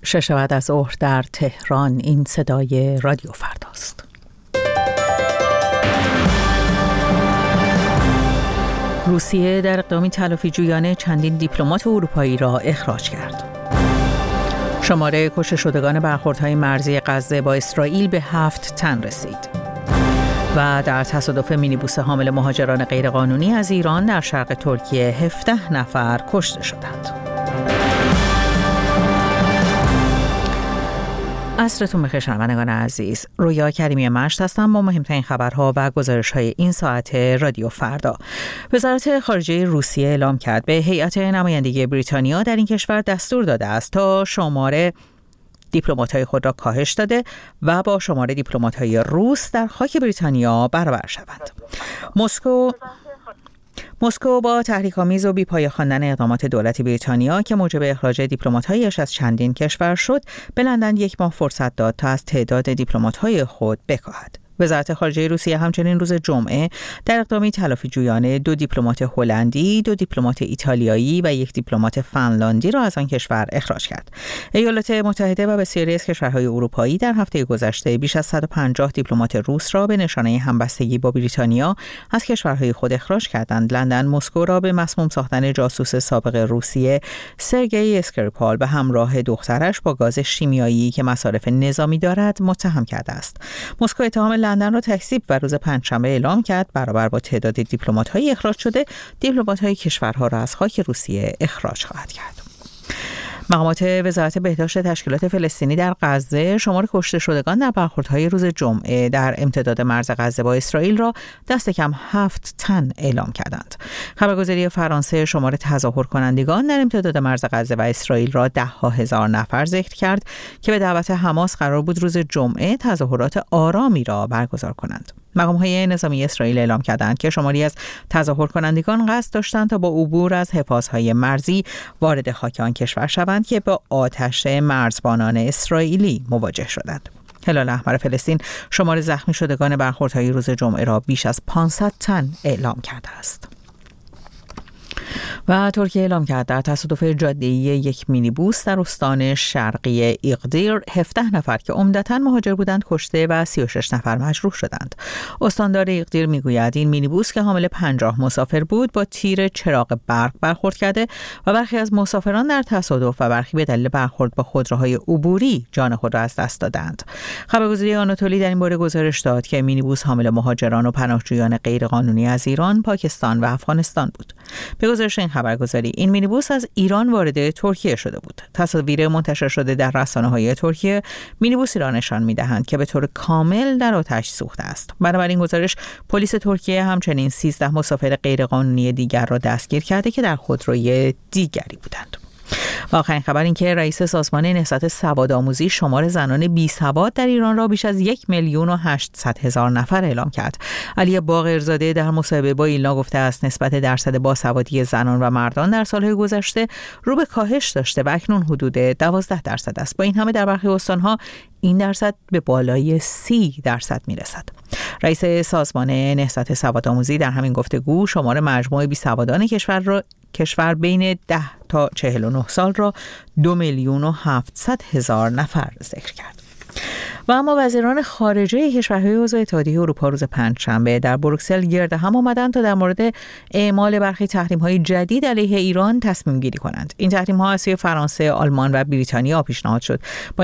6 بعد از ظهر در تهران. این صدای رادیو فرداست. روسیه در اقدامی تلافی جویانه چندین دیپلمات اروپایی را اخراج کرد. شماره کشته شدگان برخوردهای مرزی غزه با اسرائیل به 7 تن رسید. و در تصادف مینیبوس حامل مهاجران غیرقانونی از ایران در شرق ترکیه 17 نفر کشته شدند. عصرتون بخیر شنوندگان عزیز. رویا کریمی مشت هستم با مهمترین خبرها و گزارش‌های این ساعت رادیو فردا. وزارت خارجه روسیه اعلام کرد به هیئت نمایندگی بریتانیا در این کشور دستور داده است تا شماره دیپلمات‌های خود را کاهش داده و با شماره دیپلمات‌های روس در خاک بریتانیا برابر شوند. مسکو با تحریک‌آمیز و بی‌پایه خواندن اقدامات دولت بریتانیا که موجب اخراج دیپلمات‌هایش از چندین کشور شد، به لندن 1 ماه فرصت داد تا از تعداد دیپلمات‌های خود بکاهد. وزارت خارجه روسیه همچنین روز جمعه در اقدامی تلافی جویانه 2 دیپلمات هلندی، 2 دیپلمات ایتالیایی و 1 دیپلمات فنلاندی را از آن کشور اخراج کرد. ایالات متحده و بسیاری از کشورهای اروپایی در هفته گذشته بیش از 150 دیپلمات روس را به نشانه همبستگی با بریتانیا از کشورهای خود اخراج کردند. لندن مسکو را به مسموم ساختن جاسوس سابق روسیه سرگئی اسکریپال به همراه دخترش با گاز شیمیایی که مصارف نظامی دارد متهم کرده است. مسکو اتهام لندن را تکذیب و روز پنجشنبه اعلام کرد برابر با تعداد دیپلمات‌های اخراج شده، دیپلمات‌های کشورها را از خاک روسیه اخراج خواهد کرد. مقامات وزارت بهداشت تشکیلات فلسطینی در غزه شمار کشته شدگان در برخوردهای روز جمعه در امتداد مرز غزه با اسرائیل را دست کم 7 تن اعلام کردند. خبرگزاری فرانسه شمار تظاهر کنندگان در امتداد مرز غزه و اسرائیل را 10,000 نفر ذکر کرد که به دعوت حماس قرار بود روز جمعه تظاهرات آرامی را برگزار کنند. مقام‌های نظامی اسرائیل اعلام کردند که شماری از تظاهر کنندگان قصد داشتند تا با عبور از حفاظهای مرزی وارد خاک آن کشور شوند که با آتش مرزبانان اسرائیلی مواجه شدند. هلال احمر فلسطین شمار زخمی شدگان برخوردهای روز جمعه را بیش از 500 تن اعلام کرده است. و ترکیه اعلام کرد در تصادف جاده‌ای 1 مینیبوس در استان شرقی ایقدیر 17 نفر که عمدتاً مهاجر بودند کشته و 36 نفر مجروح شدند. استاندار ایقدیر میگوید این مینیبوس که حامل 50 مسافر بود با تیر چراغ برق برخورد کرده و برخی از مسافران در تصادف و برخی به دلیل برخورد با خودروهای عبوری جان خود را از دست دادند. خبرگزاری آناتولی در این باره گزارش داد که مینیبوس حامل مهاجران و پناهجویان غیرقانونی از ایران، پاکستان و افغانستان بود. به گزارش این خبرگزاری این مینیبوس از ایران وارد ترکیه شده بود. تصاویر منتشر شده در رسانه‌های ترکیه مینیبوسی را نشان می‌دهند که به طور کامل در آتش سوخته است. بنابراین گزارش پلیس ترکیه همچنین 13 مسافر غیرقانونی دیگر را دستگیر کرده که در خودروی دیگری بودند. و آخرین خبر این که رئیس سازمان نهضت سوادآموزی شمار زنان بیسواد در ایران را بیش از 1,800,000 نفر اعلام کرد. علی باقرزاده در مصاحبه با ایلنا گفته است نسبت درصد باسوادی زنان و مردان در سالهای گذشته رو به کاهش داشته و اکنون حدود 12% است. با این همه در برخی استانها این درصد به بالای 30% میرسد. رئیس سازمان نهضت سوادآموزی در همین گفتگو شمار مجموع بیسوادان کشور بین 10 تا 49 سال را 2,700,000 نفر ذکر کرد. و اما وزیران خارجه کشورهای عضو اتحادیه اروپا روز پنجشنبه در بروکسل گرد هم آمدند تا در مورد اعمال برخی تحریم‌های جدید علیه ایران تصمیم گیری کنند. این تحریم‌ها از سوی فرانسه، آلمان و بریتانیا پیشنهاد شد. با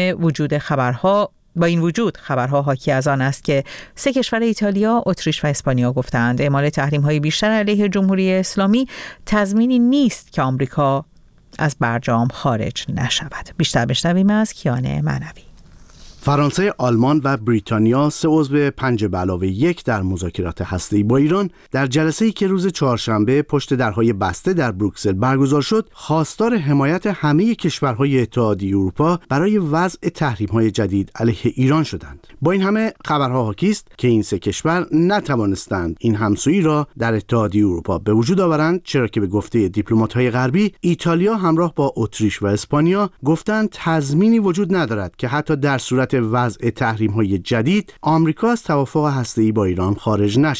این وجود خبرها حاکی از آن است که 3 کشور ایتالیا، اتریش و اسپانیا گفتند اعمال تحریم‌های بیشتر علیه جمهوری اسلامی تضمینی نیست که آمریکا از برجام خارج نشود. بیشتر بشنویم از کیان معنوی. فرانسه، آلمان و بریتانیا 3 عضو 5+1 در مذاکرات هسته‌ای با ایران در جلسه‌ای که روز چهارشنبه پشت درهای بسته در بروکسل برگزار شد، خواستار حمایت همه کشورهای اتحادیه اروپا برای وضع تحریم‌های جدید علیه ایران شدند. با این همه خبرها حاکی است که این 3 کشور نتوانستند این همسویی را در اتحادیه اروپا به وجود آورند، چرا که به گفته دیپلمات‌های غربی ایتالیا همراه با اتریش و اسپانیا گفتند تضمینی وجود ندارد که حتی در صورت وضع تحریم‌های جدید آمریکا از توافق هسته‌ای با ایران خارج نشود.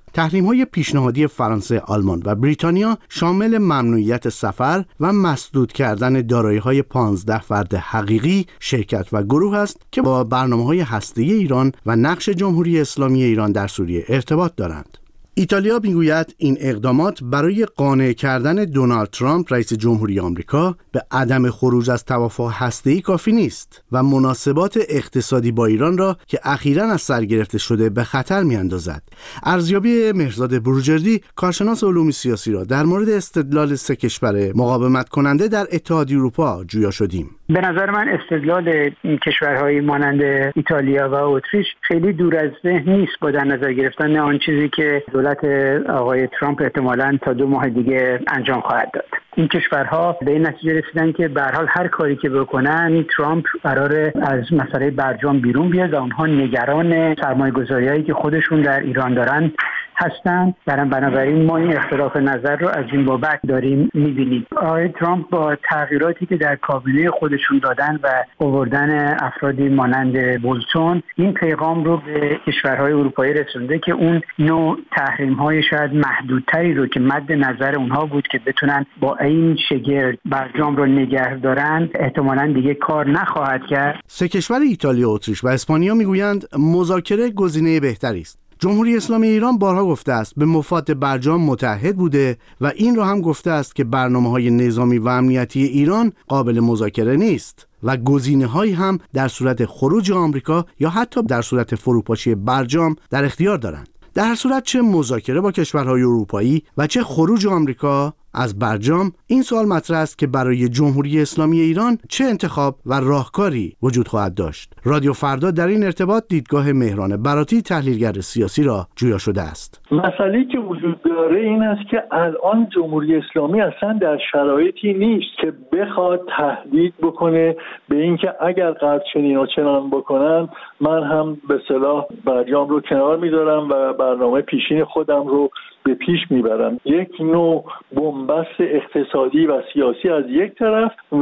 تحریم‌های پیشنهادی فرانسه، آلمان و بریتانیا شامل ممنوعیت سفر و مسدود کردن دارایی‌های 15 فرد حقیقی، شرکت و گروه است که با برنامه‌های هسته‌ای ایران و نقش جمهوری اسلامی ایران در سوریه ارتباط دارند. ایتالیا میگوید این اقدامات برای قانع کردن دونالد ترامپ رئیس جمهوری آمریکا به عدم خروج از توافق هسته‌ای کافی نیست و مناسبات اقتصادی با ایران را که اخیراً از سر گرفته شده به خطر میاندازد. ارزیابی مهرزاد بروجردی، کارشناس علوم سیاسی، را در مورد استدلال سه کشور مقاومت کننده در اتحادیه اروپا جویا شدیم. به نظر من استدلال این کشورهای مانند ایتالیا و اتریش خیلی دور از ذهن نیست با در نظر گرفتن آن چیزی که دولت آقای ترامپ احتمالاً تا 2 ماه دیگه انجام خواهد داد. این کشورها به این نتیجه رسیدن که به هر حال هر کاری که بکنن ترامپ قراره از مسئله برجام بیرون بیاد و اونها نگران سرمایه‌گذاری‌هایی که خودشون در ایران دارن هستند. بنابراین ما این اختلاف نظر رو از این بابت داریم می‌بینیم. آقای ترامپ با تغییراتی که در کابینه خودشون دادن و آوردن افرادی مانند بولتون این پیغام رو به کشورهای اروپایی رسونده که اون نوع تحریم‌های شاید محدودتری رو که مد نظر اونها بود که بتونن با این شگرد برجام رو نگه دارن احتمالاً دیگه کار نخواهد کرد. سه کشور ایتالیا، اتریش و اسپانیا میگویند مذاکره گزینه بهتری است. جمهوری اسلامی ایران بارها گفته است به مفاد برجام متحد بوده و این را هم گفته است که برنامه‌های نظامی و امنیتی ایران قابل مذاکره نیست و گزینه‌هایی هم در صورت خروج آمریکا یا حتی در صورت فروپاشی برجام در اختیار دارند. در هر صورت چه مذاکره با کشورهای اروپایی و چه خروج آمریکا از برجام، این سوال مطرح است که برای جمهوری اسلامی ایران چه انتخاب و راهکاری وجود خواهد داشت. رادیو فردا در این ارتباط دیدگاه مهران براتی، تحلیلگر سیاسی، را جویا شده است. مسئله‌ای که وجود داره این است که الان جمهوری اسلامی اصلا در شرایطی نیست که بخواد تهدید بکنه به اینکه اگر غرب چنین و چنان بکنن من هم به اصطلاح برجام رو کنار میذارم و برنامه پیشین خودم رو به پیش میبرم. یک نوع بنبست اقتصادی و سیاسی از یک طرف و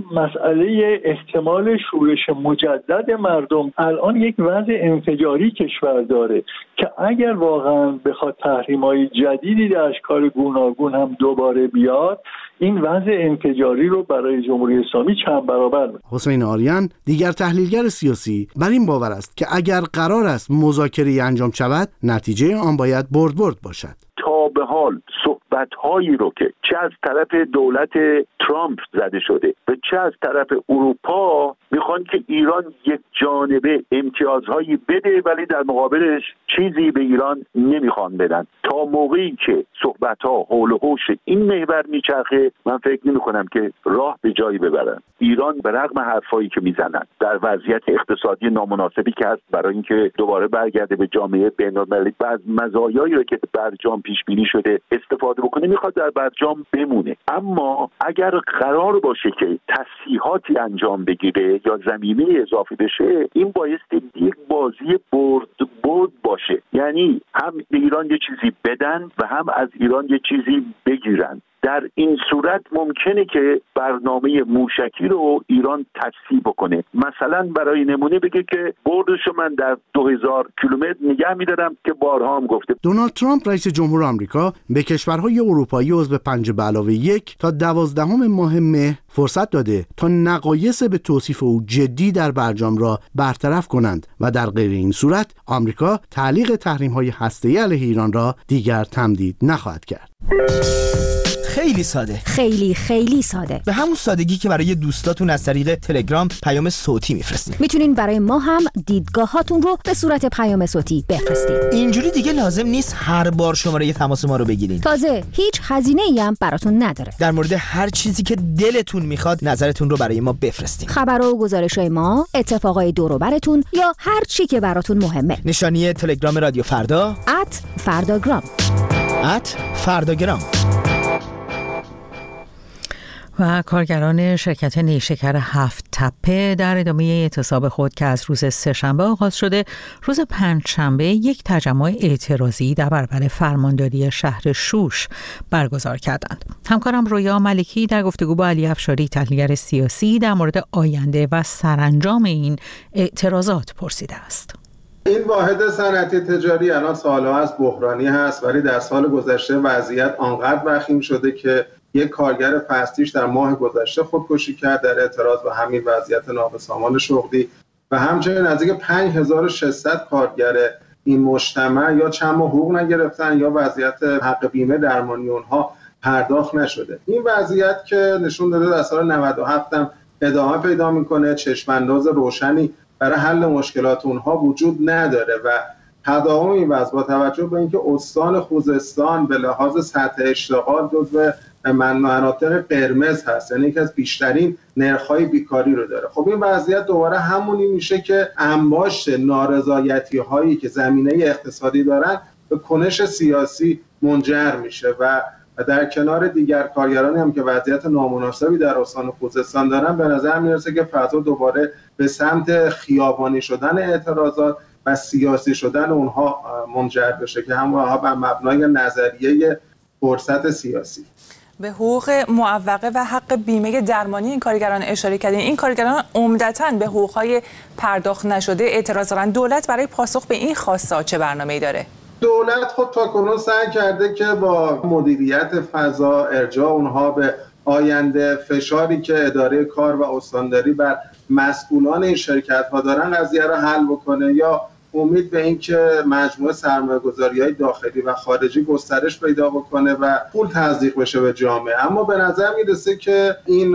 مسئله احتمال شورش مجدد مردم. الان یک وضع انفجاری کشور داره که اگر واقعا بخواد تحریم‌های جدیدی در اشکال گوناگون هم دوباره بیاد، این وضع انفجاری رو برای جمهوری اسلامی چند برابر می‌کنه. حسین آریان، دیگر تحلیلگر سیاسی، بر این باور است که اگر قرار است مذاکره‌ای انجام شود، نتیجه آن باید برد باشد. تا به حال صحبت‌هایی رو که چه از طرف دولت ترامپ زده شده و چه از طرف اروپا میخوان که ایران یک جانبه امتیازهایی بده ولی در مقابلش چیزی به ایران نمیخوان بدن. تا موقعی که صحبت‌ها حول و حوش این محور میچرخه من فکر نمی‌کنم که راه به جایی ببرن. ایران به رغم حرفایی که میزنن در وضعیت اقتصادی نامناسبی که هست برای اینکه دوباره برگرده به جامعه بین‌المللی و از مزایایی رو که برجام پیش بینی شده استفاده بکنه، میخواد در برجام بمونه. اما اگر قرار باشه که تصحیحاتی انجام بگیره یا زمینه اضافه بشه، این بایستی یک بازی برد باشه، یعنی هم به ایران یه چیزی بدن و هم از ایران یه چیزی بگیرن. در این صورت ممکنه که برنامه موشکی رو ایران تصحیح بکنه. مثلا برای نمونه بگه که بردشو من در 2000 کیلومتر نگه می‌دارم که بارها هم گفته. دونالد ترامپ رئیس جمهور آمریکا به کشورهای اروپایی عضو 5+1 تا 12 ماه مهر فرصت داده تا نقایص به توصیف او جدی در برجام را برطرف کنند و در غیر این صورت آمریکا تعلیق تحریم‌های هسته‌ای علیه ایران را دیگر تمدید نخواهد کرد. خیلی ساده، خیلی ساده، به همون سادگی که برای دوستاتون از طریق تلگرام پیام صوتی میفرستید. میتونین برای ما هم دیدگاهاتون رو به صورت پیام صوتی بفرستید. اینجوری دیگه لازم نیست هر بار شماره تماس ما رو بگیرین. تازه هیچ هزینه‌ای هم براتون نداره. در مورد هر چیزی که دلتون میخواد نظرتون رو برای ما بفرستین. خبرها و گزارش‌های ما، اتفاقای دور و براتون یا هر چی که براتون مهمه. نشانی تلگرام رادیو فردا @فرداگرام. @فرداگرام. و کارگران شرکت نیشکر 7 تپه در ادامه اعتصاب خود که از روز سه‌شنبه آغاز شده، روز پنجشنبه یک تجمع اعتراضی در برابر فرمانداری شهر شوش برگزار کردند. همکارم رویا ملکی در گفتگو با علی افشاری، تحلیلگر سیاسی، در مورد آینده و سرانجام این اعتراضات پرسیده است. این واحد صنعتی تجاری الان سال‌ها از بحرانی هست، ولی در سال گذشته وضعیت آنقدر وخیم شده که یک کارگر فصلیش در ماه گذشته خودکشی کرد در اعتراض به همین وضعیت نابسامان شغلی و همچنین نزدیک 5600 کارگر این مجتمع یا چند ماه حقوق نگرفتن یا وضعیت حق بیمه درمانی اونها پرداخت نشده. این وضعیت که نشون داده در سال 97 هم ادامه پیدا میکنه، چشمانداز روشنی برای حل مشکلات اونها وجود نداره و تداوم این وضع با توجه به اینکه استان خوزستان به لحاظ سطح اشتغال جزو مناطق قرمز هست، یعنی یکی از بیشترین نرخ‌های بیکاری رو داره. خب این وضعیت دوباره همونی میشه که انباشت نارضایتی‌هایی که زمینه اقتصادی دارن به کنش سیاسی منجر میشه و در کنار دیگر کارگرانی هم که وضعیت نامناسبی در استان خوزستان دارن، به نظر میرسه که فضا دوباره به سمت خیابانی شدن اعتراضات و سیاسی شدن اونها منجر بشه که همونها بر مبنای نظریه فرصت سیاسی. به حقوق معوقه و حق بیمه درمانی این کارگران اشاره کردین. این کارگران عمدتاً به حقوق‌های پرداخت نشده اعتراض دارن. دولت برای پاسخ به این خواسته چه برنامه‌ای داره؟ دولت خب تاکنون سعی کرده که با مدیریت فضا، ارجاع اونها به آینده، فشاری که اداره کار و استانداری بر مسئولان این شرکت‌ها دارن قضیه رو حل بکنه یا امید به این که مجموعه سرمایه‌گذاری‌های داخلی و خارجی گسترش پیدا بکنه و پول تزریق بشه به جامعه. اما به نظر میرسه که این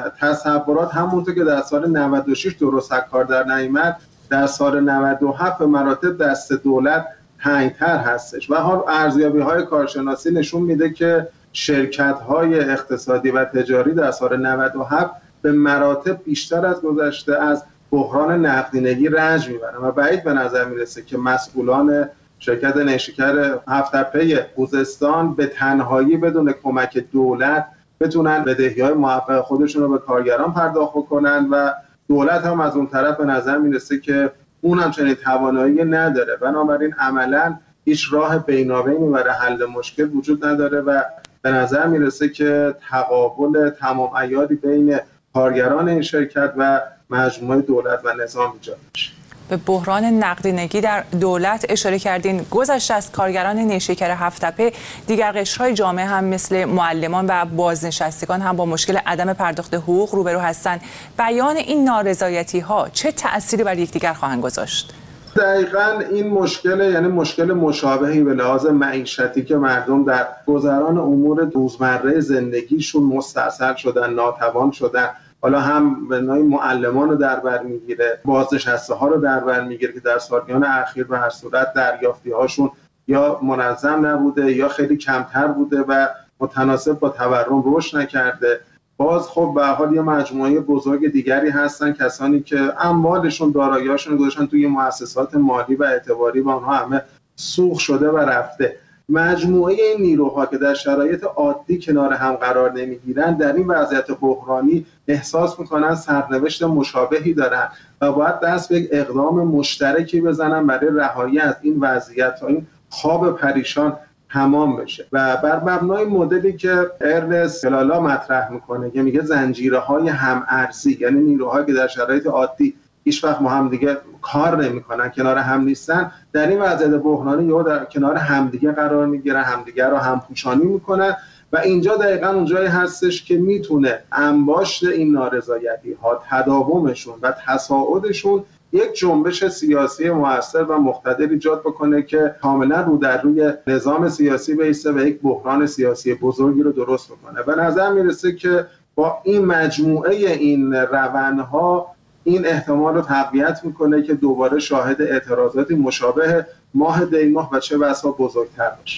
تصورات همونطور که در سال 96 درست کار در نیامد، در سال 97 به مراتب دست دولت تنگ‌تر هستش و حال ارزیابی‌های کارشناسی نشون میده که شرکت‌های اقتصادی و تجاری در سال 97 به مراتب بیشتر از گذشته از بحران نقدینگی رنج میبرن و بعید به نظر میرسه که مسئولان شرکت نیشکر هفت‌تپه خوزستان به تنهایی بدون کمک دولت بتونن بدهی‌های موفق خودشون رو به کارگران پرداخت بکنن و دولت هم از اون طرف به نظر میرسه که اون هم چنین توانایی نداره. بنابراین عملاً هیچ راه بینابینی برای حل مشکل وجود نداره و به نظر میرسه که تقابل تمام عیاری بین کارگران این شرکت و مجموعه دولت و نظام ایجاد میشه. به بحران نقدینگی در دولت اشاره کردین. گذشته از کارگران نیشکر هفت‌تپه، دیگر قشرهای جامعه هم مثل معلمان و بازنشستگان هم با مشکل عدم پرداخت حقوق روبرو هستند. بیان این نارضایتی‌ها چه تأثیری بر یکدیگر خواهند گذاشت؟ دقیقاً این مشکل، یعنی مشکل مشابهی به لحاظ معیشتی که مردم در گذران امور روزمره زندگیشون مستعصل شدن، ناتوان شدن، حالا هم به نوعی معلمان رو در بر میگیره، بازنشسته ها رو در بر میگیره که در سالیان اخیر به هر صورت دریافتی هاشون یا منظم نبوده یا خیلی کمتر بوده و متناسب با تورم رشد نکرده. باز خب به هر حال یه مجموعه بزرگ دیگری هستن، کسانی که اموالشون، دارایی‌هاشون گذاشتن توی مؤسسات مالی و اعتباری و اونها همه سوق شده و رفته. مجموعه این نیروها که در شرایط عادی کنار هم قرار نمیگیرن، در این وضعیت بحرانی احساس میکنن سرنوشت مشابهی دارن و باید دست به یک اقدام مشترکی بزنن برای رهایی از این وضعیت تا این خواب پریشان تمام بشه. و بر مبنای مدلی که ارنست گلالا مطرح میکنه که میگه زنجیره‌های هم‌ارزی، یعنی نیروهایی که در شرایط عادی هیچ وقت با هم دیگه کار نمی‌کنن، کنار هم نیستن، در این وضعیت بحرانی یا در کنار همدیگه قرار میگیرن، همدیگه رو همپوشانی میکنن و اینجا دقیقاً اونجایی هستش که میتونه انباشت این نارضایتی‌ها، تداومشون و تصاعدشون یک جنبش سیاسی موثر و مقتدر ایجاد بکنه که کاملا رو در روی نظام سیاسی بیسته و یک بحران سیاسی بزرگی رو درست بکنه. به نظر میرسه که با این مجموعه این روندها این احتمال رو تقویت میکنه که دوباره شاهد اعتراضاتی مشابه ماه دی‌ماه و چه بسا بزرگتر باشه.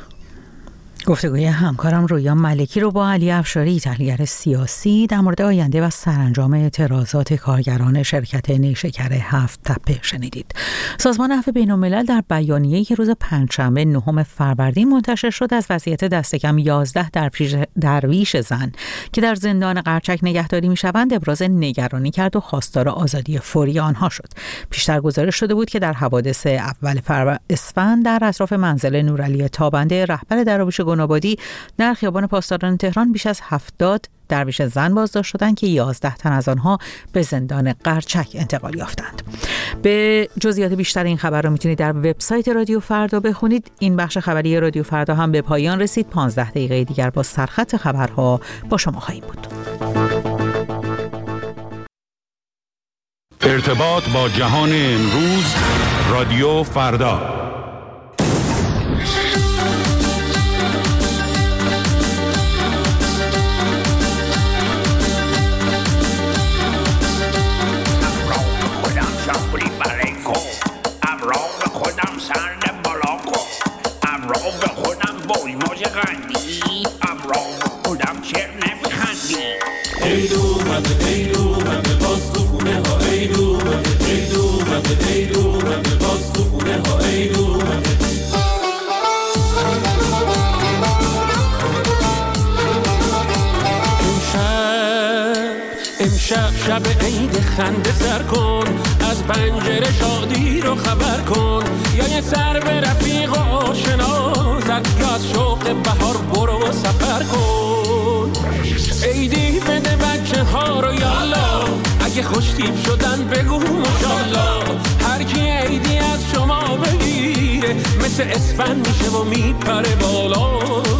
گفتگوی همکارم رویا ملکی رو با علی افشاری، تحلیلگر سیاسی، در مورد آینده و سرانجام اعتراضات کارگران شرکت نیشکر هفت‌تپه شنیدید. سازمان عفو بین‌الملل در بیانیه‌ای که روز پنجشنبه 9 فروردین منتشر شد از وضعیت دست کم 11 درویش زن که در زندان قرچک نگهداری می‌شوند ابراز نگرانی کرد و خواستار آزادی فوری آنها شد. پیشتر گزارش شده بود که در حوادث اول اسفند در اطراف منزل نورعلی تابنده، رهبر دراویش خانوادی در خیابان پاسداران تهران بیش از 70 درویش زن بازداشت شدند که 11 تن از آنها به زندان قرچک انتقال یافتند. به جزئیات بیشتر این خبر رو میتونید در وبسایت رادیو فردا بخونید. این بخش خبری رادیو فردا هم به پایان رسید. 15 دقیقه دیگر با سرخط خبرها با شما خواهیم بود. ارتباط با جهان امروز، رادیو فردا. شب عید خنده سر کن، از پنجره شادی رو خبر کن، یا یه سر به رفیق و آشنازت، یا از شوق بهار برو سفر کن. عیدی بده بچه ها رو یالا، اگه خوش تیپ شدن بگو ماشالله. هر کی عیدی از شما بگیره مثل اسفند میشه و میپره بالا.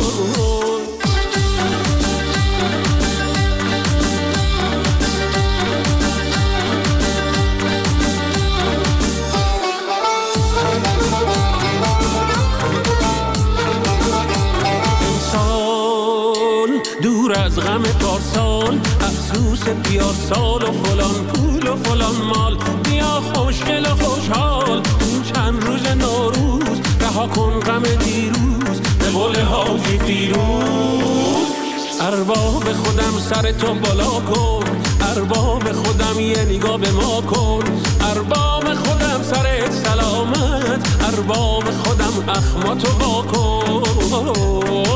دور از غم پارسال، افسوس بیارسال و فلان پول و فلان مال، بیا خوشگل و خوشحال این چند روز نوروز، رها کن غم دیروز به قول حاجی فیروز. ارباب خودم سر تو بالا کن، ارباب خودم یه نگاه به ما کن، ارباب خودم سرت سلامت، ارباب خودم اخماتو با کن.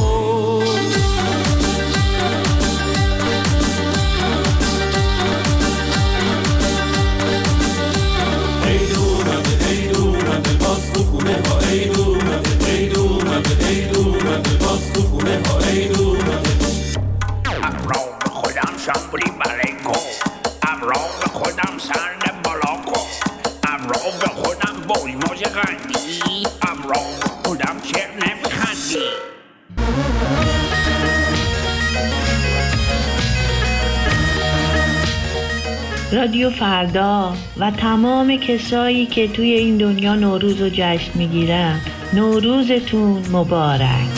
رادیو فردا و تمام کسایی که توی این دنیا نوروز رو جشن میگیرن، نوروزتون مبارک.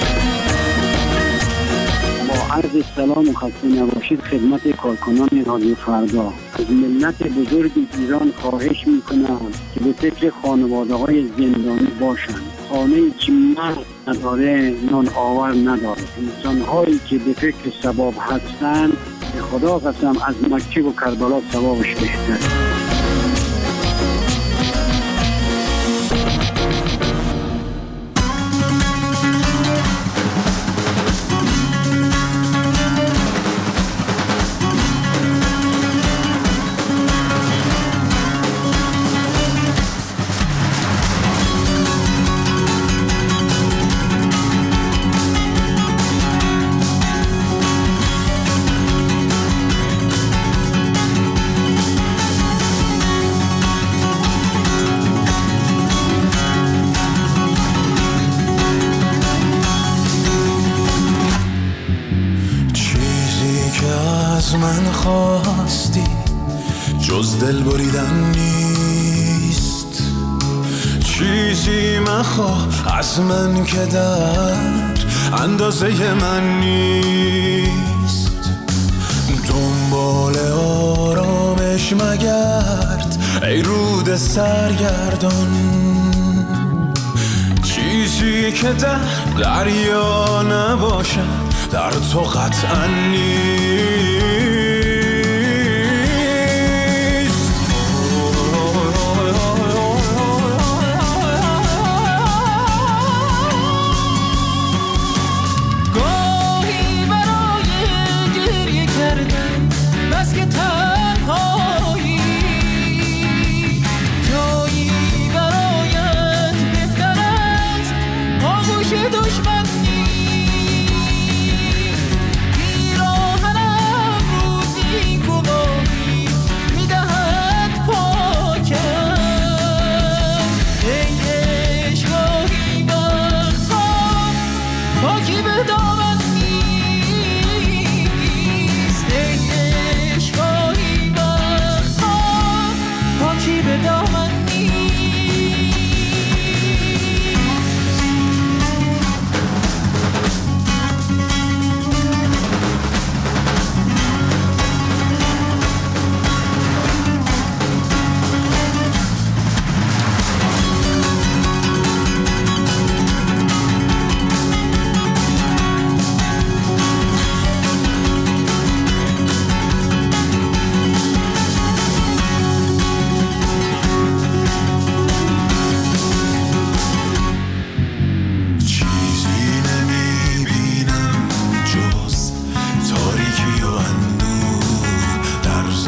با عرض سلام و خسته نباشید خدمت کارکنان رادیو فردا. از ملت بزرگ ایران خواهش میکنم که به فکر خانواده‌های زندانی باشند. خانه‌ای که مرد نداره نان آور نداره. انسان‌هایی که به فکر ثواب هستند به خدا قسم از مکه و کربلا ثوابش بهتر. من خواستی جز دل بریدن نیست، چیزی مخواه از من که در اندازه من نیست. دنبال آرامش مگرد ای رود سرگردان، چیزی که در دریا نباشد در تو قطعا نیست. گاهی برای گریه کردن بس که تنهایی، جایی برایت بهتر است آغوش دشمن نیست.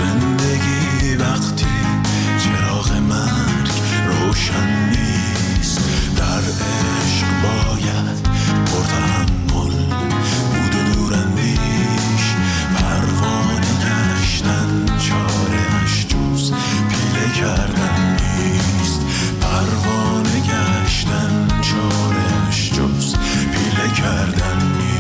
زندگی وقتی چراغ مرگ روشن نیست، در عشق باید پرتحمل بود و دوراندیش، پروانه گشتن چاره‌اش جز پیله کردن نیست، پروانه گشتن چاره‌اش جز پیله کردن نیست.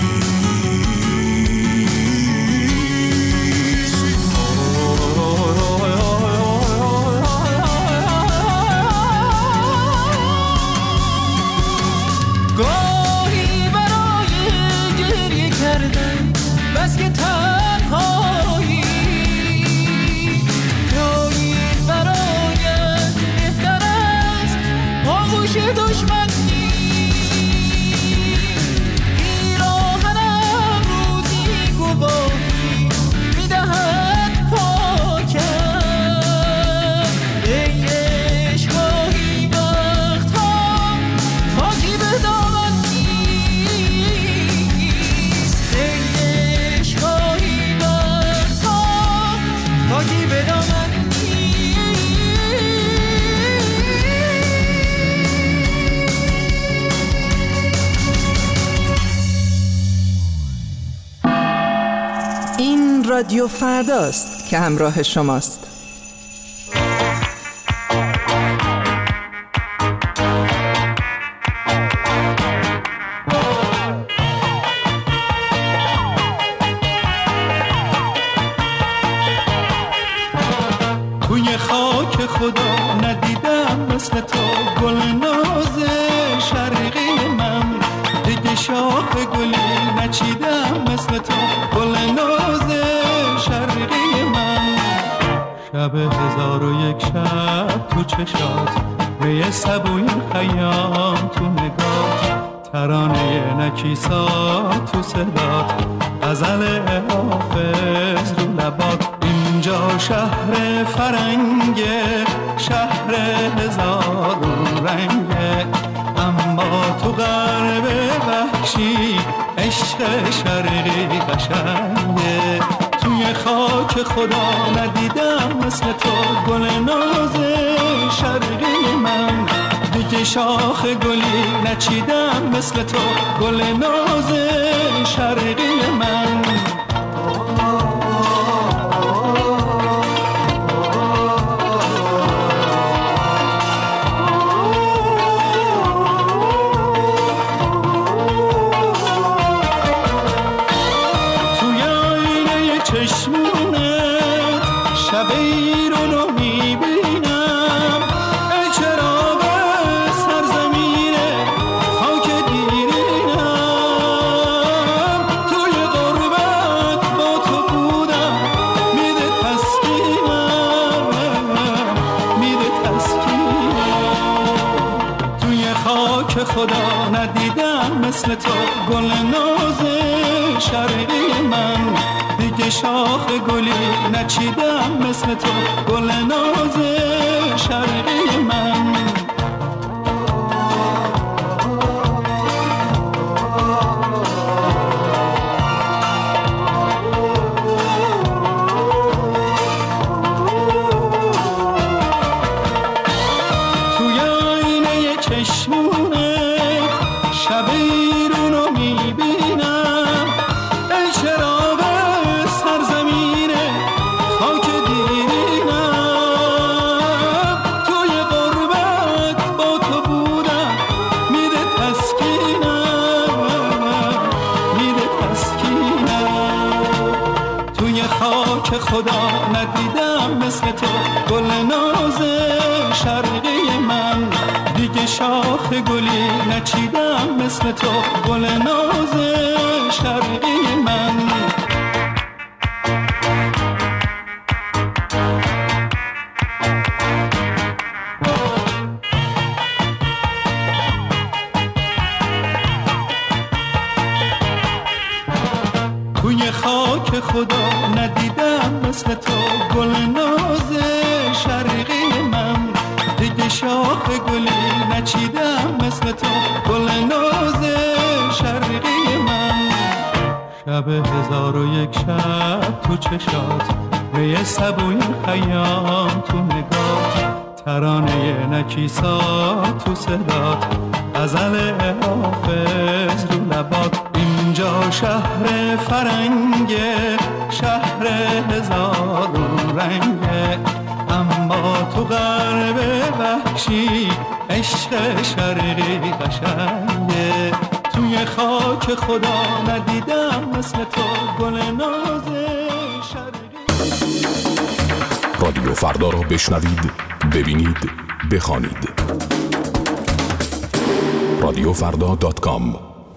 گاهی برای گریه کردن بس که تنهایی، گاهی برایت بهتر است آغوش دشمن نیست. پیراهنم روزی گواهی میدهد پاکم، ای عشقایی وقتها پاکی به دامن نیست، ای عشقایی وقتها پاکی به دامن این رادیو فرداست که همراه شماست. توی خاک خدا ندیدم مثل تو گل ناز شرقی من، دیگه شاخ گلی نچیدم مثل تو گل ناز شرقی من. شب 1001 شب تو چشات، می سبوی خیام تو نگات، ترانه نکیسات تو صدات، غزل حافظ رو لبات. اینجا شهر فرنگه، شهر هزار رنگه، اما تو غرب وحشی عشق شرقی قشنگه. توی خاک خدا ندیدم مثل تو گل ناز شرقی من، دیگه شاخ گلی نچیدم مثل تو گل ناز شرقی من. خدا ندیدم مثل تو گل ناز شرقی من، دیگه شاخ گلی نچیدم مثل تو گل ناز شرقی من. توی آینه چشمونت شب ایرون رو میبینم، ای چراغ سرزمین خاک دیرینم. توی غربت با تو بودم، میده تسکینم، میده تسکینم. توی خاک خدا ندیدم مثل تو گل ناز شرقی من، دیگه شاخ گلی نچیدم مثل تو گل ناز شرقی من. توی خاک خدا ندیدم مثل تو گل ناز شرقی من، دیگه شاخ گلی نچیدم مثل تو گل ناز شرقی من. شب 1001 شب تو چشات، به سبوی خیام تو نگاه، ترانه نکیسات تو صدات، غزل حافظ رو لبات. اینجا شهر فرنگه، شهر هزارون رنگه، اما تو غرب وحشی عشق شرقی قشنگه. توی خاک خدا ندیدم مثل تو گل ناز شرقی. رادیو فردا را بشنوید، ببینید، بخوانید. radiofrda.com.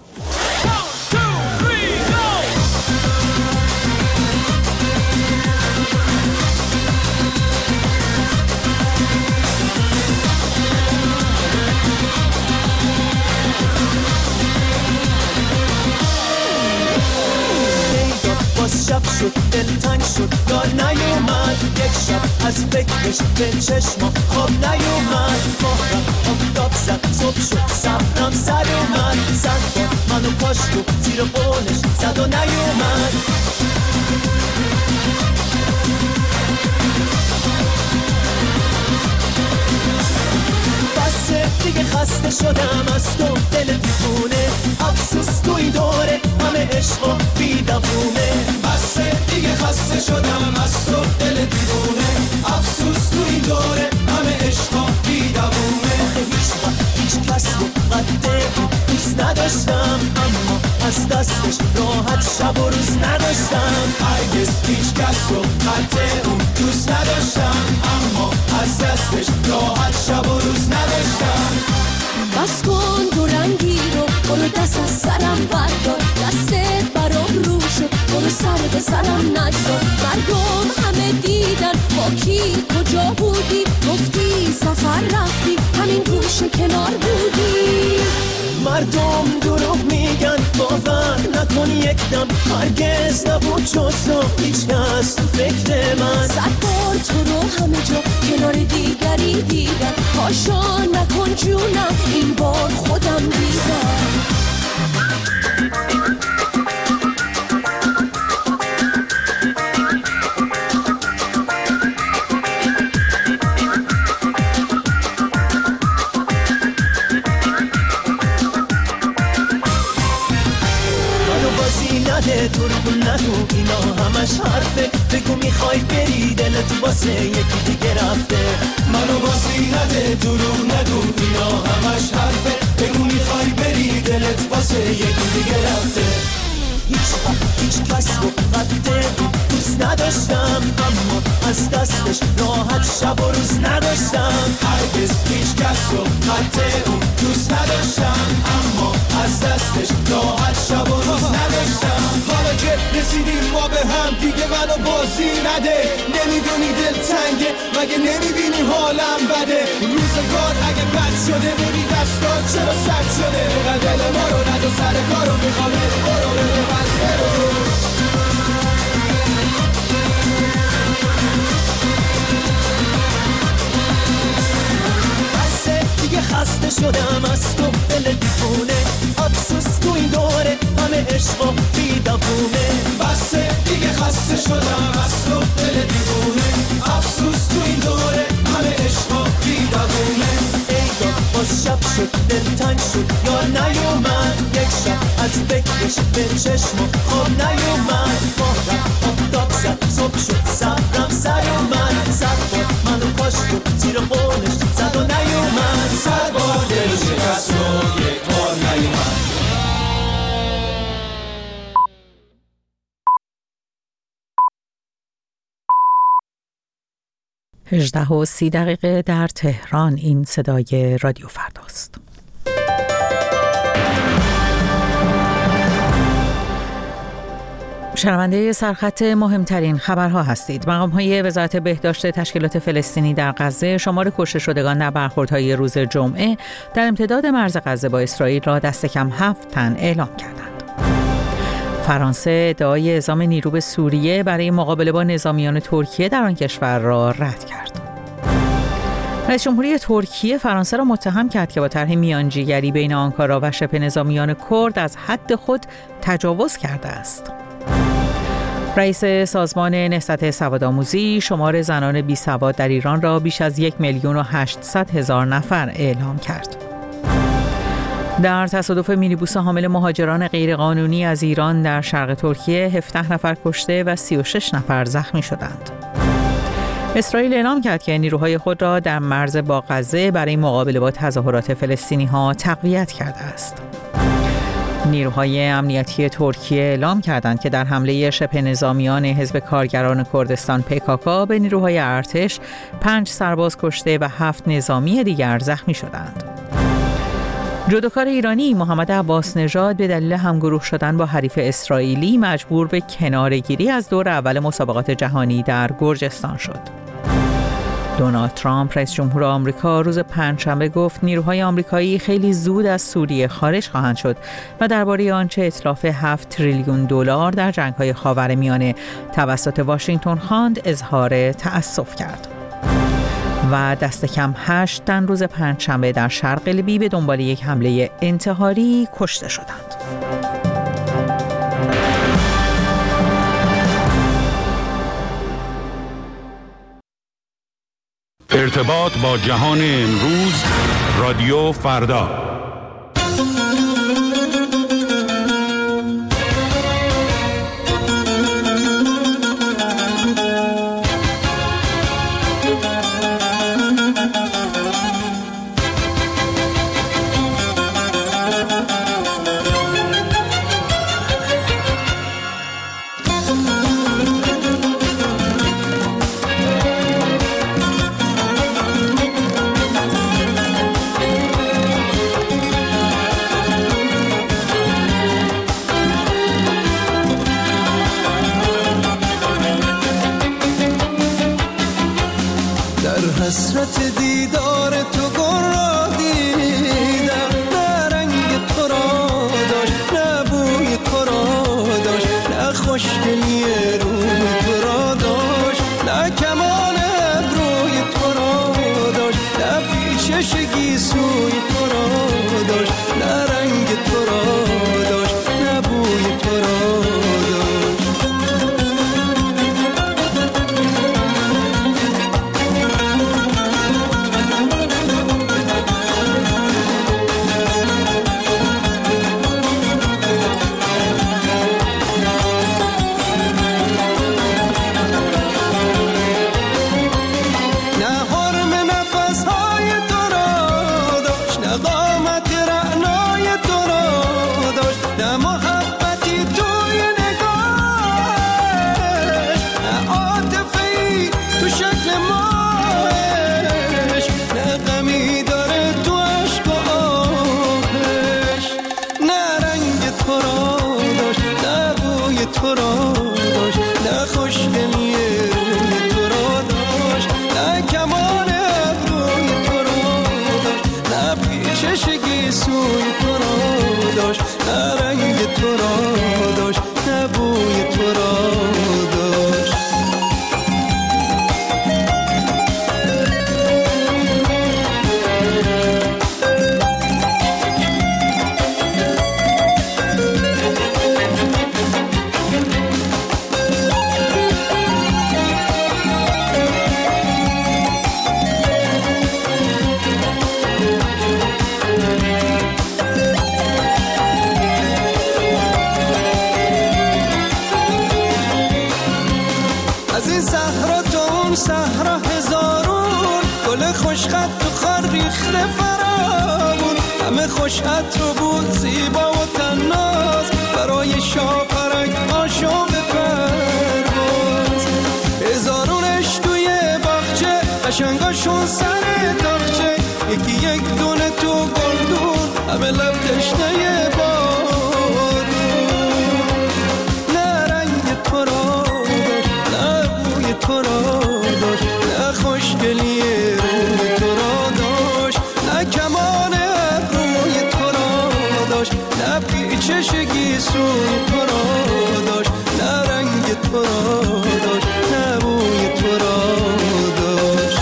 شب شد دلتنگ شد یار نیومد، یک شب از فکرش به چشما خواب نیومد. ماه رفت آفتاب زد صبح شد صبرم سر اومد، زد باد منو پاشت و زیر قولش زد و نیومد. بسه دیگه خسته شدم از تو دل دیوونه، افسوس تو این دوره همه عشق و بی‌دوونه. بسه دیگه خسته شدم از تو دل دیوونه، افسوس تو این دوره همه عشق و بی‌دوونه. هیچ کس رو قد دوست نداشتم، اما از دستش راحت شب و روز نداشتم. هرگز هیچ کس رو قد دوست نداشتم، اما از دستش راحت شب و روز نداشتم. بس کن دو رنگی رو برو دست از سرم بردار، دستت برام رو شد برو سر به سرم نگذار. مردم همه دیدن با کی کجا بودی، گفتی سفر رفتی همین گوشه کنار بودی. مردم دروغ میگن باور نکن یک دم، هرگز نبود جز تو هیچ کس تو فکر من. صد بار تو رو همه جا کنار دیگری دیدم، پاشا نکن جونم این بار خودم دیدم. دروغ نگو اینا همش حرفه، بگو میخوای بری دلت واسه یکی دیگه رفته. منو بازی نده دروغ نگو اینا همش حرفه، بگو میخوای بری دلت واسه یکی دیگه رفته. هیچ کس رو قد دوست نداشتم، اما از دستش راحت شب و روز نداشتم. هرگز هیچ کس رو قد دوست نداشتم، اما از دستش راحت شب و روز نداشتم. حالا که رسیدیم ما به هم دیگه منو بازی نده، نمیدونی دل تنگه مگه نمیبینی حالم بده. روزگار اگه بد شده ببین دستان چرا سرد شده، دل ما رو ندو سر کارو میخوام برو بده بس برو. بسه دیگه خسته شدم از تو دل دیوونه، افسوس تو این دوره همه عشق و بی‌دوونه. بسه دیگه خسته شدم از تو دل دیوونه، افسوس تو این دوره همه عشق و بی‌دوونه. ای باز شب شد دلتنگ شد یار نیومد، یک شب از فکرش به چشم خواب نیومد. ماه رفت آفتاب زد صبح شد صبرم سر اومد، زد باد منو پاشت و زیر قولش زد و نیومد. سر بار دل شکست و یک بار نیومد. 18:30 در تهران. این صدای رادیو فرداست. شنونده سرخط مهمترین خبرها هستید. مقام‌های وزارت بهداشت تشکیلات فلسطینی در غزه شمار کشته شدگان در برخوردهای روز جمعه در امتداد مرز غزه با اسرائیل را دست کم 7 تن اعلام کردند. فرانسه ادعای اعزام نیرو به سوریه برای مقابله با نظامیان ترکیه در آن کشور را رد کرد. رئیس جمهوری ترکیه فرانسه را متهم کرد که با طرح میانجیگری بین آنکارا و شبه نظامیان کرد از حد خود تجاوز کرده است. رئیس سازمان نهضت سوادآموزی شمار زنان بی‌سواد در ایران را بیش از 1,800,000 نفر اعلام کرد. در تصادف مینیبوس حامل مهاجران غیرقانونی از ایران در شرق ترکیه 17 نفر کشته و 36 نفر زخمی شدند. اسرائیل اعلام کرد که نیروهای خود را در مرز با غزه برای مقابله با تظاهرات فلسطینی‌ها تقویت کرده است. نیروهای امنیتی ترکیه اعلام کردند که در حمله شبه نظامیان حزب کارگران کردستان PKK به نیروهای ارتش 5 سرباز کشته و 7 نظامی دیگر زخمی شدند. جودوکار ایرانی محمد عباس نژاد به دلیل همگروه شدن با حریف اسرائیلی مجبور به کناره‌گیری از دور اول مسابقات جهانی در گرجستان شد. دونالد ترامپ رئیس جمهور آمریکا روز پنجشنبه گفت نیروهای آمریکایی خیلی زود از سوریه خارج خواهند شد و درباره آنچه اتلاف 7 تریلیون دلار در جنگ‌های خاورمیانه توسط واشنگتن خواند اظهار تأسف کرد. و دست کم 8 تن روز پنجشنبه در شرق لیبی به دنبال یک حمله انتحاری کشته شدند. ارتباط با جهان امروز، رادیو فردا. حسرت دیدار تو گل دیدم، نه رنگ تو را داشت، نه بوی تو را داشت، نه خوشگلی روی تو را داشت، نه کمان ابروی تو را داشت، نه پیچش گیسوی تو را داشت، نه رنگ تو را داشت، نه بوی تو را خوشت رو بود زیبا و تناز برای شاپرک عاشق پرواز هزارونش توی باغچه قشنگاشون سر تاخچه یکی یک دونه تو گلدون همه لب تشنه بارون نه رنگ تو را داشت نه بوی تو را داشت نه خوشگلی روی تو را داشت نه کمان نه پیچش گیسوی تو را داشت نه رنگ تو را داشت نه بوی تو را داشت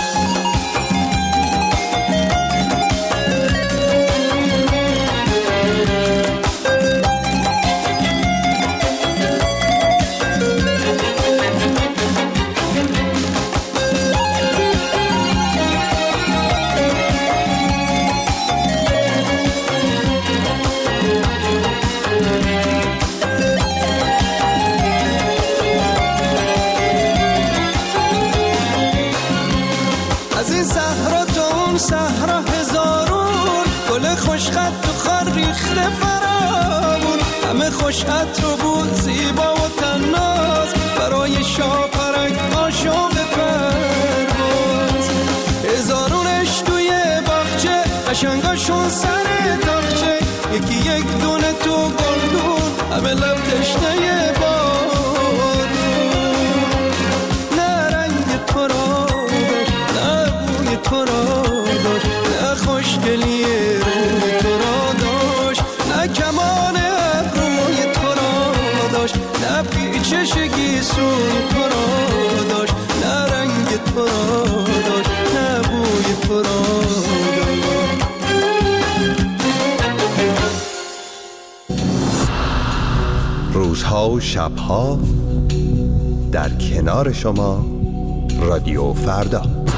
رفتی صحرا تا اون صحرا هزارون گل خوشخط تو خار ریخته فراون همه خوشخط رو بود زیبا و تناز برای شاپرک عاشق پرواز هزارونش توی باغچه قشنگاشون سر تاخچه یکی یک دونه تو گلدون همه لب تشنه بارون نه رنگ تو را داشت نه بوی تو را داشت نه خوشگلی روی تو را داشت نه کمان ابروی تو را داشت نه پیچشگی سوی تو را داشت نه رنگ تو را داشت نه بوی تو را داشت. روزها و شبها در کنار شما رادیو فردا.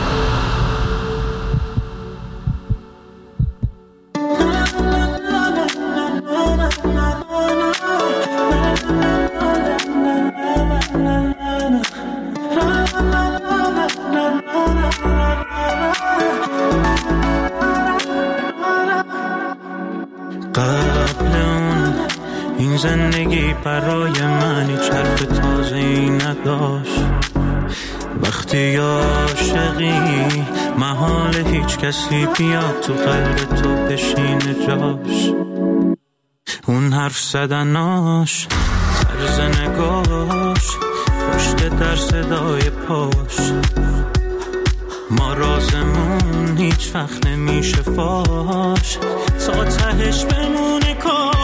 این زندگی برای من هیچ حرف تازه‌ای نداشت وقتی عاشقی محال هیچ کسی بیاد تو قلب تو بشینه جاش اون حرف زدناش طرز نگاش پشت در صدای پاش ما رازمون هیچ وقت نمیشه فاش تا تهش بمونه کاش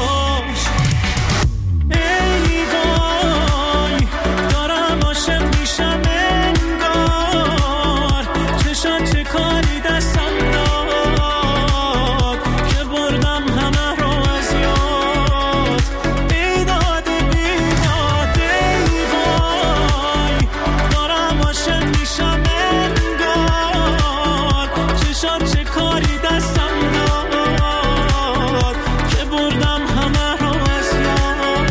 ای وای دارم عاشق میشم انگار چشات چه کاری دستم داد که بردم همه رو از یاد بیداد بیداد ای وای دارم عاشق میشم انگار چشات چه کاری دستم داد که بردم همه رو از یاد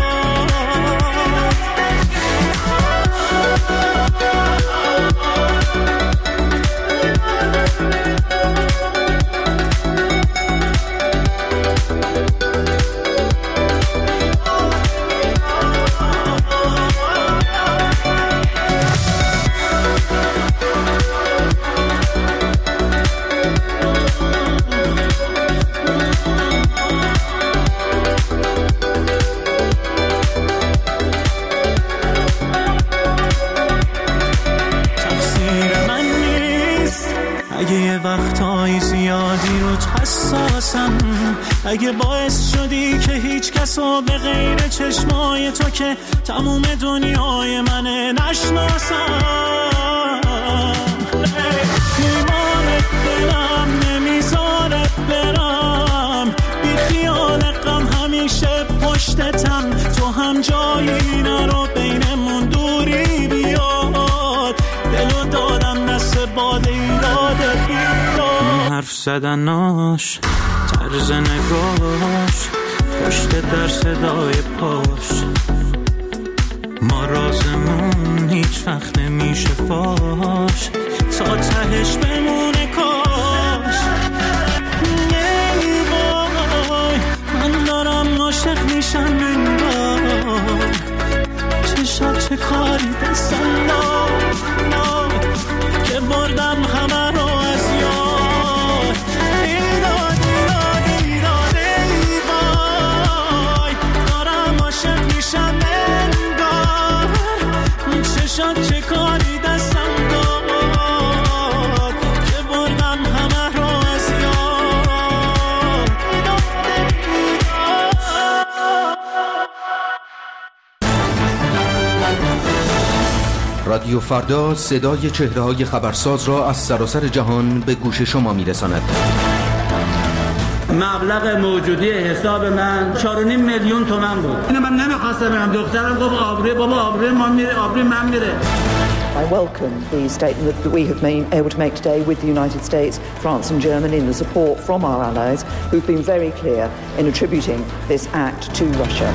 وقتای زیادی رو حساسم اگه باعث شدی که هیچ کسو به غیر چشمای تو که تموم دنیای منه نشناسم ایمان دلم نمیذاره برم بی خیال غم همیشه پشتتم تو هم جایی نرو بینمون دوری بیاد دلو دادم دست باد ایراد بیاد حرف زدناش طرز نگاش پشت در صدای پاش ما رازمون هیچ وقت نمیشه فاش تا تهش بمونه کاش ای وای من دارم عاشق میشم انگار چشات چه کاری دستم داد که بردم همه رو از یاد ایداد ایداد ایداد ای وای دارم عاشق میشم انگار چشات چه کاری دستم داد که بردم همه رو از یاد رادیو فردا صدای چهره‌های خبرساز را از سراسر جهان به گوش شما می‌رساند. مبلغ موجودی حساب من 4.5 میلیون تومان بود. اینو من نمی‌خواستم برم. دخترم گفت آبروی بابا آبروی ما میره آبروی من میره. I welcome the statement that we have been able to make today with the United States, France and Germany and the support from our allies who've been very clear in attributing this act to Russia.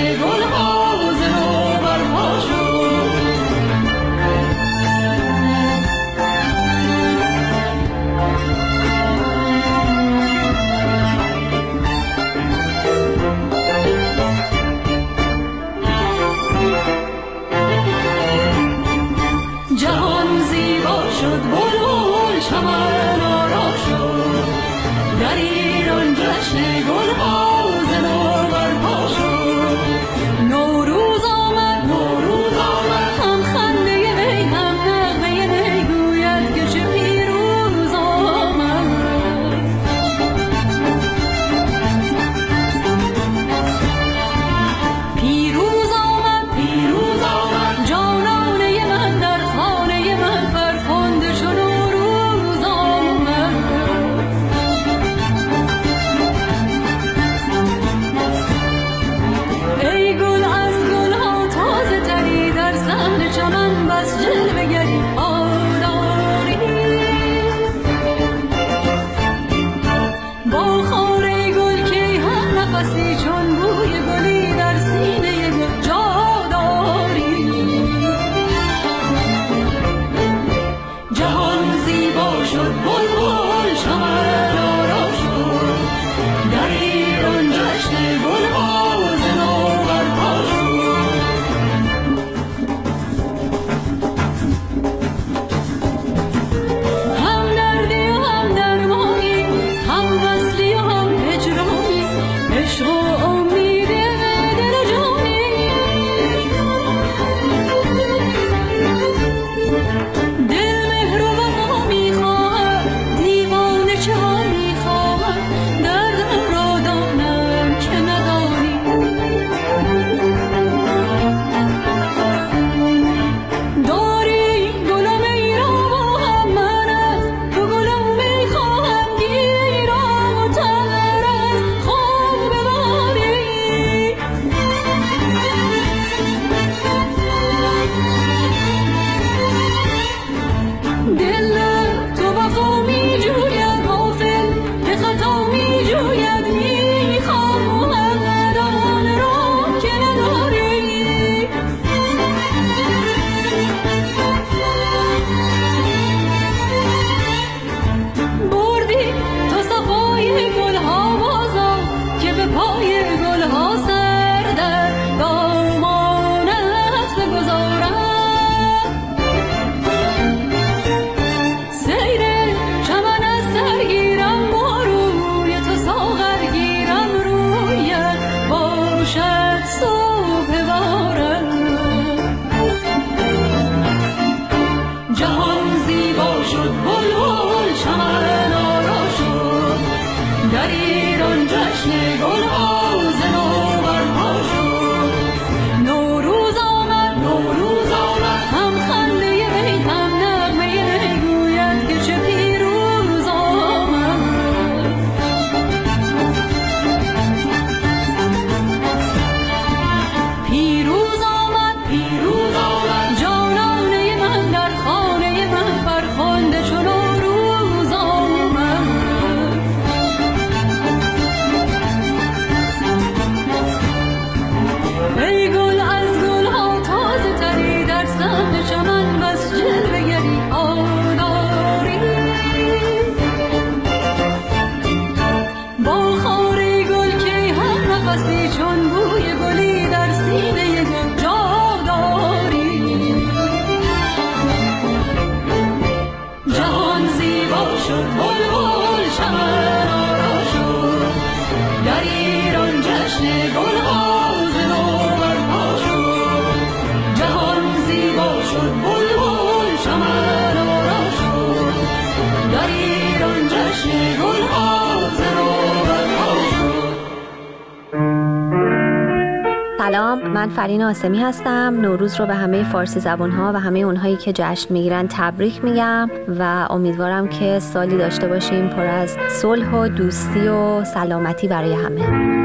سلام، من فرین آسمی هستم. نوروز رو به همه فارسی زبان‌ها و همه اونهایی که جشن میگیرن تبریک میگم و امیدوارم که سالی داشته باشیم پر از صلح و دوستی و سلامتی برای همه.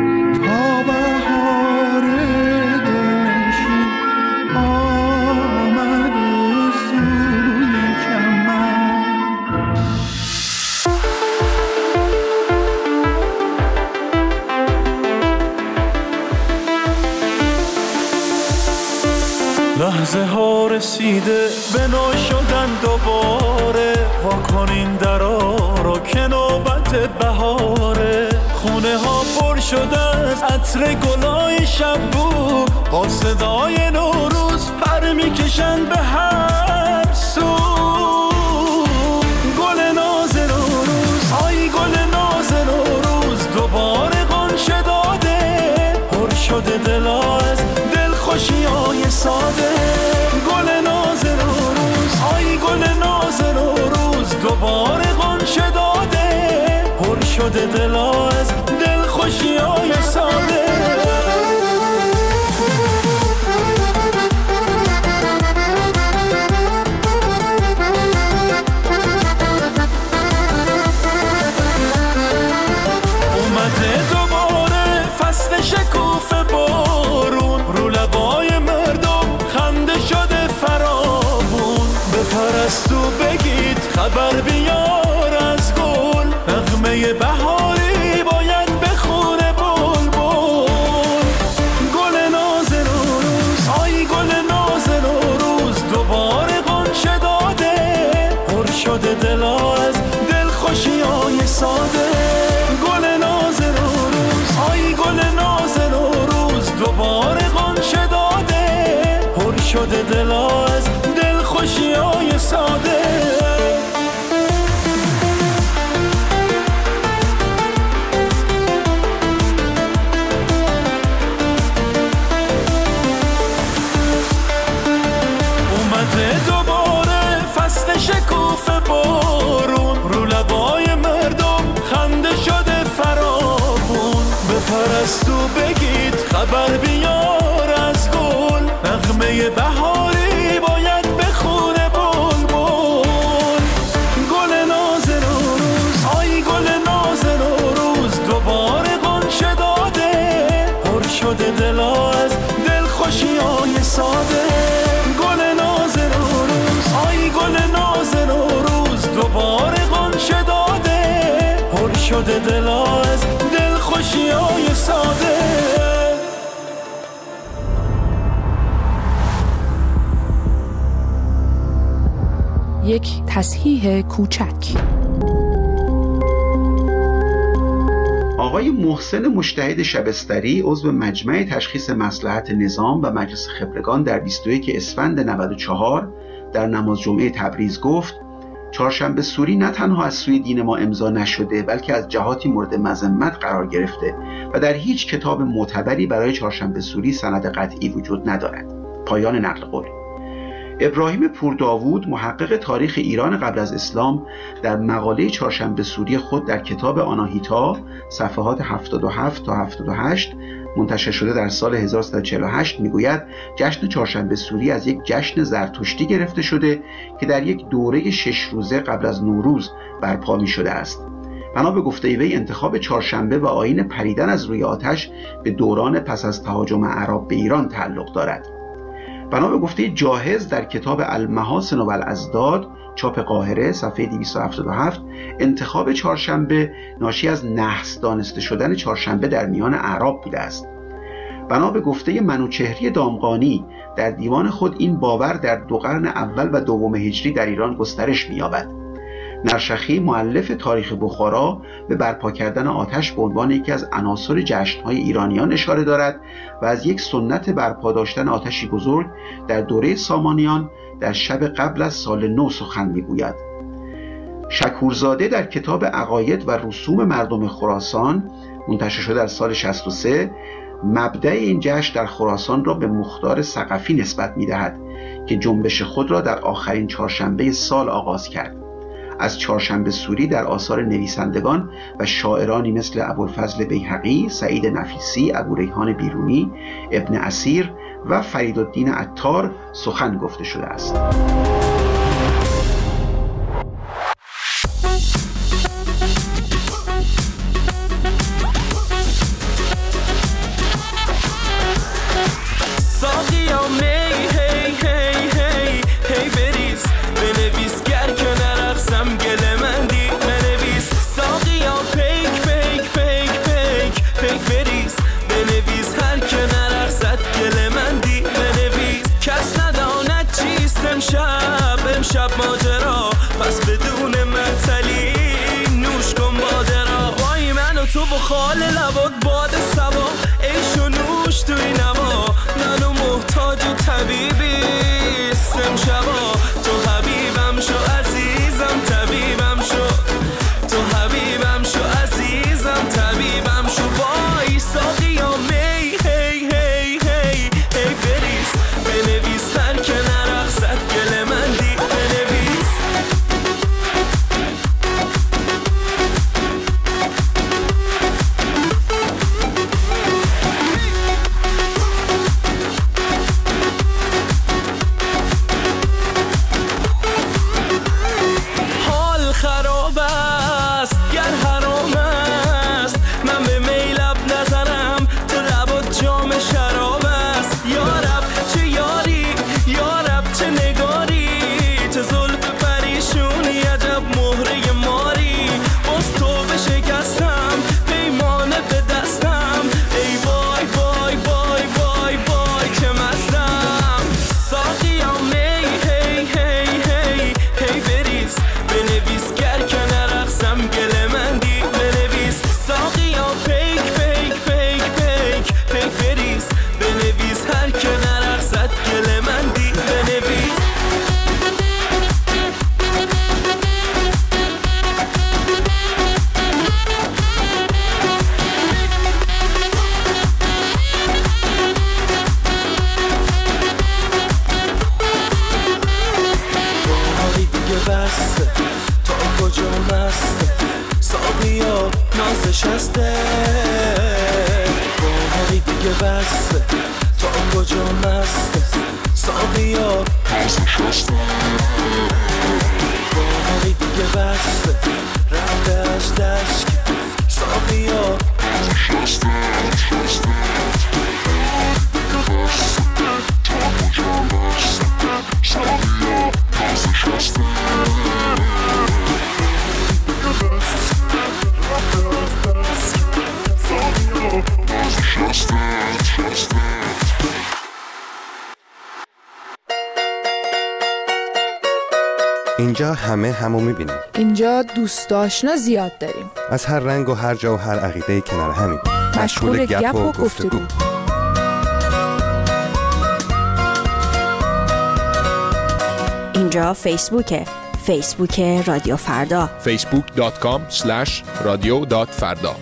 لحظه ها رسیده به نو شدن دوباره، واکنین درا رو که نوبت بهاره. خونه ها پر شده از عطر گلای شبو، با صدای نوروز پر میکشن به هر سو. گل ناز نوروز، آی گل ناز نوروز، دوباره غنچه داده، پر شده دلا از دلخوشیای ساده. گل ناز نوروز، آی گل ناز نوروز، دوباره غنچه داده، پر شده دلا از دلخوشیای ساده. اومده دوباره فصل شکوفه بارون، رو لبای مردم خنده شده فراوون. بپرست و بگید خبر بیار از گل، نغمه بهاری باید بخونه بلبل. گل ناز نوروز، آی گل ناز نوروز، دوباره غنچه داده، پر شده دلا از دلخوشیای ساده. گل ناز نوروز، آی گل ناز نوروز، دوباره غنچه داده، پر شده دلا از دلخوشیای ساده. اومده دوباره فصل شکوفه بارون، رو لبای مردم خنده شده فراوون. بپرست و بگید خبر بیار از گل، نغمه بهاری باید بخونه بلبل. گل ناز نوروز، آی گل ناز نوروز، دوباره غنچه داده، پر شده دلا از دلخوشیای ساده. گل ناز نوروز، آی گل ناز نوروز، دوباره غنچه داده، پر شده دلا از دلخوشیای ساده. یک تصحیح کوچک. آقای محسن مجتهد شبستری عضو مجمع تشخیص مصلحت نظام و مجلس خبرگان در 21 اسفند 94 در نماز جمعه تبریز گفت: چهارشنبه سوری نه تنها از سوی دین ما امضا نشده، بلکه از جهاتی مورد مذمت قرار گرفته و در هیچ کتاب معتبری برای چهارشنبه سوری سند قطعی وجود ندارد. پایان نقل قول. ابراهیم پورداوود محقق تاریخ ایران قبل از اسلام در مقاله چهارشنبه سوری خود در کتاب آناهیتا صفحات 77 تا 78 منتشر شده در سال 1348 میگوید جشن چهارشنبه سوری از یک جشن زرتشتی گرفته شده که در یک دوره 6 روزه قبل از نوروز برپا می شده است. بنا به گفته وی انتخاب چهارشنبه و آیین پریدن از روی آتش به دوران پس از تهاجم اعراب به ایران تعلق دارد. بنا به گفته جاهز در کتاب المحاسن و الازداد چاپ قاهره صفحه 277 انتخاب چهارشنبه ناشی از نحس دانسته شدن چهارشنبه در میان اعراب بوده است. بنا به گفته منوچهری دامغانی در دیوان خود این باور در 2 قرن اول و دوم هجری در ایران گسترش می‌یابد. نرشخی مؤلف تاریخ بخارا به برپا کردن آتش به عنوان یکی از عناصر جشن‌های ایرانیان اشاره دارد و از یک سنت برپا داشتن آتشی بزرگ در دوره سامانیان در شب قبل از سال نو سخن می‌گوید. شکورزاده در کتاب عقاید و رسوم مردم خراسان منتشر شده در سال 63 مبدأ این جشن در خراسان را به مختار ثقفی نسبت می‌دهد که جنبش خود را در آخرین چهارشنبه سال آغاز کرد. از چهارشنبه سوری در آثار نویسندگان و شاعرانی مثل ابوالفضل بیهقی، سعید نفیسی، ابوریحان بیرونی، ابن اسیر و فریدالدین عطار سخن گفته شده است. بنویس هر که نرقصد گل من دی بنویس کس نداره خال لبات باد سبا عیش و نوش توی نما منو محتاج طبیبی استم شبا تو حبیبم شو عزیزم طبیبم شو تو حبیبم شو عزیزم طبیبم شو وای ساقیا می هی هی هی هی بریز بنویس هر که نرقصد گل من دی بنویس حال خراب است گر حرام است من به میلب نزنم تو لبات جام شراب است یارب چه یاری یارب چه نگاری چه زلف پریشونی عجب مهره ماری باز تو بشکستم پیمانه به دستم ای وای وای وای وای وای که مستم ساقیا می هی هی هی هی بریز بنویس گر که نرقصم گل من دی بنویس ساقیا پیک پیک پیک پیک پیک بریز بنویس هر که نرقصد گل من دی بنویس وای دیگه بس تا کجا مست ساقیا نازش هسته وای دیگه بس تا کجا مست ساقیا نازش هسته وای دیگه بس رفته از دشت ساقیا نازش هسته اینجا همه همو میبینیم. اینجا دوست آشنا زیاد داریم. از هر رنگ و هر جا و هر عقیده کنار همین. مشغول گپ و گفتگو. اینجا فیسبوکه. فیسبوک رادیو فردا. facebook.com/radio.farda.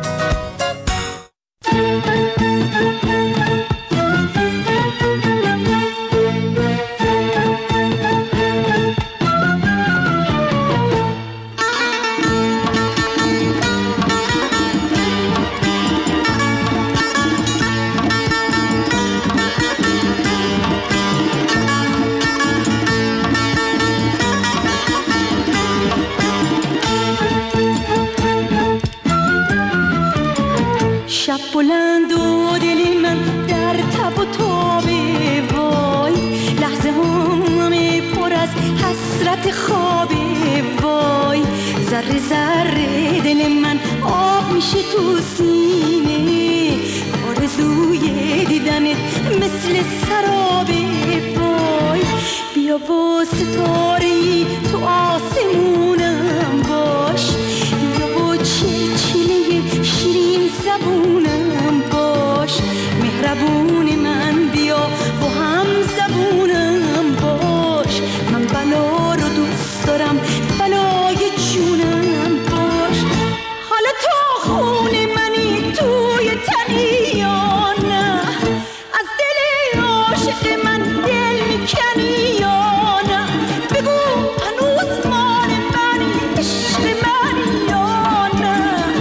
شب بلند و دل من در تب و تابه وای لحظه همه پر از حسرت خوابه وای ذره ذره دل من آب میشه تو سینه آرزوی دیدنت مثل سرابه وای بیا و ستاره‌ای تو آسمونم باش بیا و چلچله شیرین زبونم باش مهربون من بیا و هم زبونم باش من بلا رو دوست دارم بلای جونم باش حالا تو خون منی توی تنی یا نه از دل عاشق من دل میکنی یا نه بگو هنوز مال منی عشق منی یا نه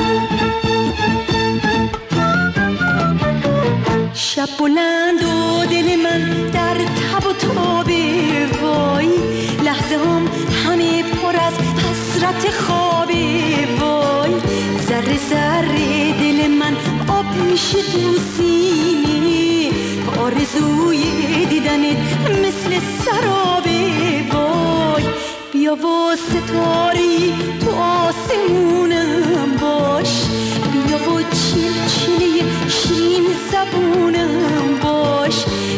شب بلند و دل من در تب و تابه وای لحظه هم همه پر از حسرت خوابه وای ذره ذره دل من آب میشه تو سینه آرزوی دیدنت مثل سرابه وای بیا و ستاری تو آسمونم باش بیا و چلچله شیرین زبونم باش